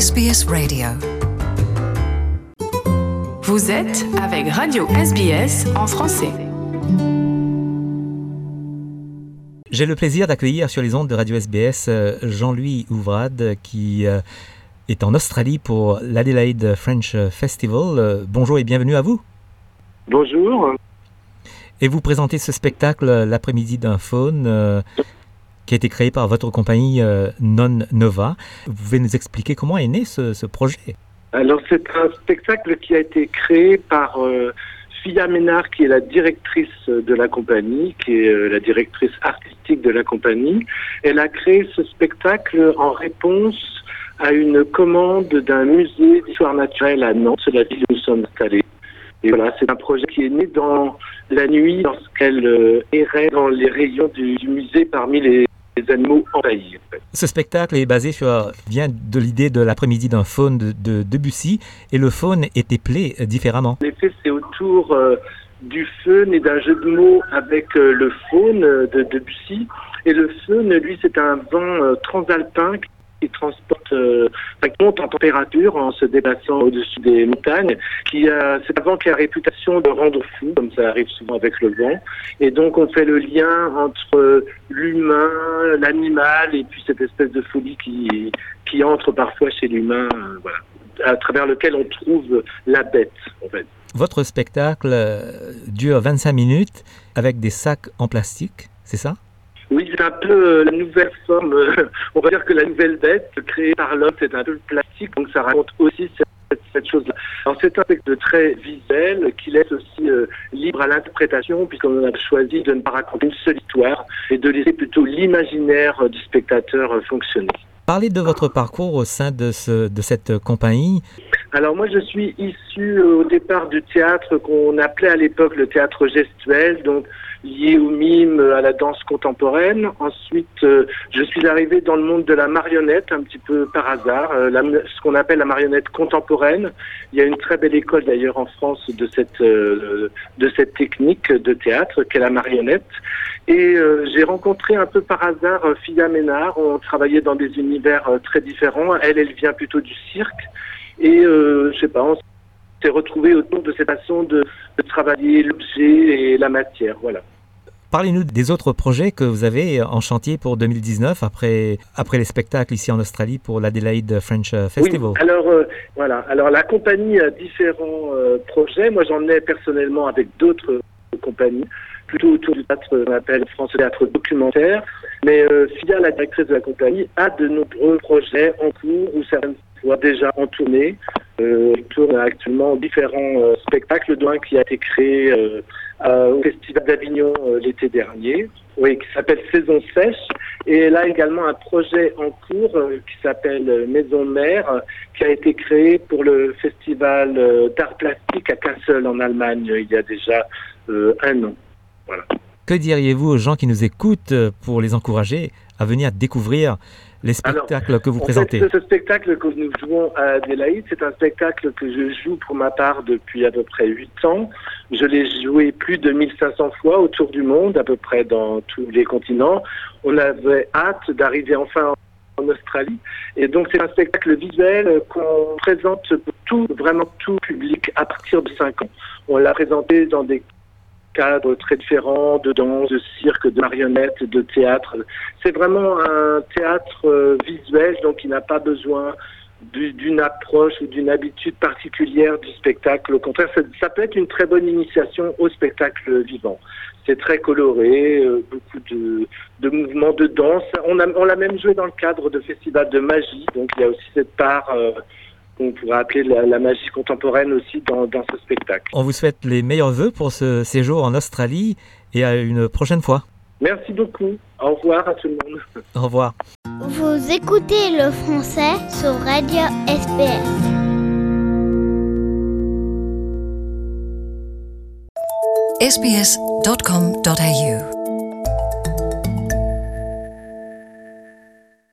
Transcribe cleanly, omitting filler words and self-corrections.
SBS Radio. Vous êtes avec Radio SBS en français. J'ai le plaisir d'accueillir sur les ondes de Radio SBS Jean-Louis Ouvrade qui est en Australie pour l'Adelaide French Festival. Bonjour et bienvenue à vous. Bonjour. Et vous présentez ce spectacle l'après-midi d'un faune qui a été créé par votre compagnie Non Nova. Vous pouvez nous expliquer comment est né ce projet? Alors c'est un spectacle qui a été créé par Fia Ménard, qui est la directrice de la compagnie, qui est la directrice artistique de la compagnie. Elle a créé ce spectacle en réponse à une commande d'un musée d'histoire naturelle à Nantes, la ville où nous sommes installés. Et voilà, c'est un projet qui est né dans la nuit lorsqu'elle errait dans les rayons du musée parmi les animaux envahis. En fait. Ce spectacle est basé vient de l'idée de l'après-midi d'un faune de Debussy, et le faune est éplé différemment. En effet, c'est autour du faune et d'un jeu de mots avec le faune de Debussy. Et le faune, lui, c'est un vent transalpin qui transporte, qui monte en température en se déplaçant au-dessus des montagnes. C'est un vent qui a la réputation de rendre fou, comme ça arrive souvent avec le vent. Et donc on fait le lien entre l'humain, l'animal, et puis cette espèce de folie qui entre parfois chez l'humain, voilà, à travers lequel on trouve la bête, en fait. Votre spectacle dure 25 minutes avec des sacs en plastique, c'est ça? Oui, c'est un peu la nouvelle forme, on va dire que la nouvelle bête créée par l'homme, c'est un peu le plastique, donc ça raconte aussi cette chose-là. Alors c'est un spectacle très visuel qui laisse aussi libre à l'interprétation, puisqu'on a choisi de ne pas raconter une seule histoire et de laisser plutôt l'imaginaire du spectateur fonctionner. Parlez de votre parcours au sein de cette compagnie. Alors moi je suis issu au départ du théâtre qu'on appelait à l'époque le théâtre gestuel, donc lié au mime, à la danse contemporaine. Ensuite, je suis arrivé dans le monde de la marionnette, un petit peu par hasard, ce qu'on appelle la marionnette contemporaine. Il y a une très belle école d'ailleurs en France de cette technique de théâtre qu'est la marionnette. Et j'ai rencontré un peu par hasard Fia Ménard. On travaillait dans des univers très différents. Elle vient plutôt du cirque. Et je sais pas, on s'est retrouvés autour de cette façon de travailler l'objet et la matière, voilà. Parlez-nous des autres projets que vous avez en chantier pour 2019 après les spectacles ici en Australie pour l'Adelaide French Festival. Oui, alors voilà. Alors la compagnie a différents projets. Moi j'en ai personnellement avec d'autres compagnies, plutôt autour du théâtre qu'on appelle France Théâtre Documentaire. Mais Fia, la directrice de la compagnie, a de nombreux projets en cours ou certaines fois déjà en tournée. Elle tourne actuellement différents spectacles, dont un qui a été créé au Festival d'Avignon l'été dernier, qui s'appelle Saison Sèche. Et elle a également un projet en cours qui s'appelle Maison Mère, qui a été créé pour le Festival d'art plastique à Kassel en Allemagne il y a déjà un an. Voilà. Que diriez-vous aux gens qui nous écoutent pour les encourager à venir découvrir les spectacles que vous présentez? Ce spectacle que nous jouons à Adelaide, c'est un spectacle que je joue pour ma part depuis à peu près 8 ans. Je l'ai joué plus de 1500 fois autour du monde, à peu près dans tous les continents. On avait hâte d'arriver enfin en Australie. Et donc c'est un spectacle visuel qu'on présente pour vraiment tout public à partir de 5 ans. On l'a présenté dans des cadres très différents, de danse, de cirque, de marionnettes, de théâtre. C'est vraiment un théâtre visuel, donc il n'a pas besoin d'une approche ou d'une habitude particulière du spectacle. Au contraire, ça peut être une très bonne initiation au spectacle vivant. C'est très coloré, beaucoup de mouvements de danse. On l'a même joué dans le cadre de festivals de magie, donc il y a aussi cette part qu'on pourrait appeler la magie contemporaine aussi dans ce spectacle. On vous souhaite les meilleurs vœux pour ce séjour en Australie et à une prochaine fois. Merci beaucoup. Au revoir à tout le monde. Au revoir. Vous écoutez le français sur Radio SBS. sbs.com.au